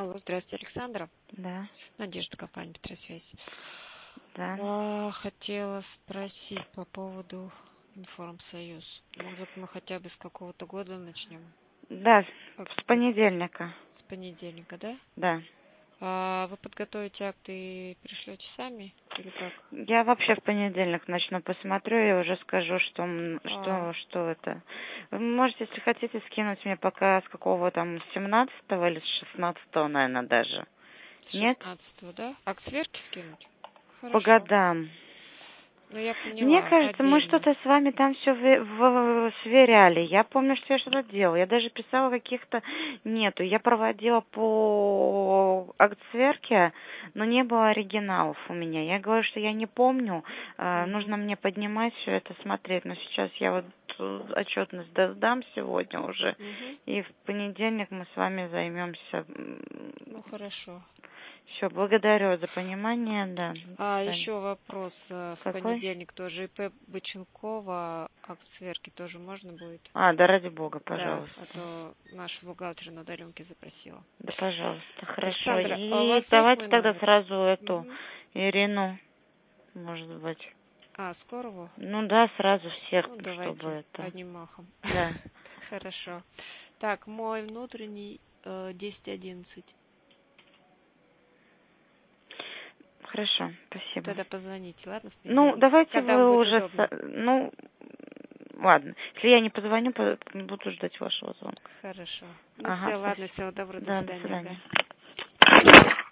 Алло, здравствуйте, Александра. Да, Надежда, компания Петросвязь. да. Хотела спросить по поводу Информсоюз. Может, мы хотя бы с какого-то года начнем? Да, Как с понедельника. с понедельника, да? Да. Вы подготовите акты и пришлете сами? Или как? Я вообще в понедельник начну посмотрю и уже скажу, А, что это. Вы можете, если хотите, скинуть мне пока с какого там, с 17-го или с 16-го, наверное, даже. с Нет? 16-го, да? Акт сверки скинуть? По Хорошо. годам. Ну, я Мне поняла, кажется, мы отдельно. что-то с вами там все сверяли. Я помню, что я что-то делала. Я даже писала каких-то... Нету. Я проводила по акт сверки, но не было оригиналов у меня. Я говорю, что я не помню. Нужно Мгм. мне поднимать все это, смотреть. Но сейчас я вот отчетность сдам сегодня уже. Мгм. И в понедельник мы с вами займемся. Ну, хорошо. Все, благодарю за понимание, да. До свидания. Еще вопрос. В Какой? понедельник тоже ИП Быченкова, акт сверки тоже можно будет? Да ради бога, Да, а пожалуйста. то наш бухгалтер на удаленке запросила. Да, пожалуйста, хорошо. Александра, а у И вас есть давайте мой тогда номер? сразу эту Мгм. Ирину, может быть. Скорову? Ну да, сразу всех, Ну, чтобы давайте это... одним махом. Да, Хорошо. Так, мой внутренний 1011. хорошо, спасибо. Тогда позвоните, ладно, в Ну, понедельник? давайте Когда вам вы будет уже... удобно? Ну, ладно. Если я не позвоню, буду ждать вашего звонка. Хорошо. Ну Ага, все, ладно, спасибо. всего доброго, до Да, до свидания. Ага. свидания.